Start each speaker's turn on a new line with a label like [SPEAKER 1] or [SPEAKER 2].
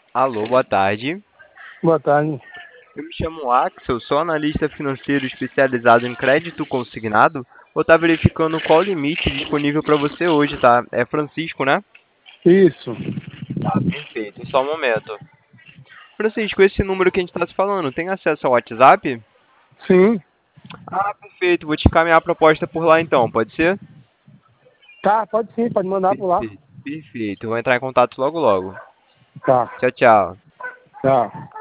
[SPEAKER 1] Alô, boa tarde.
[SPEAKER 2] Boa tarde.
[SPEAKER 1] Eu me chamo Axel, sou analista financeiro especializado em crédito consignado. Vou estar verificando qual o limite disponível para você hoje, tá? É Francisco, né?
[SPEAKER 2] Isso.
[SPEAKER 1] Tá, perfeito. Só um momento. Francisco, esse número que a gente está se falando, tem acesso ao WhatsApp?
[SPEAKER 2] Sim.
[SPEAKER 1] Ah, perfeito. Vou te encaminhar a proposta por lá então, pode ser?
[SPEAKER 2] Tá, pode sim, pode mandar por lá.
[SPEAKER 1] Perfeito. Perfeito. Eu vou entrar em contato logo logo.
[SPEAKER 2] Tá,
[SPEAKER 1] Tchau, tchau.
[SPEAKER 2] tá.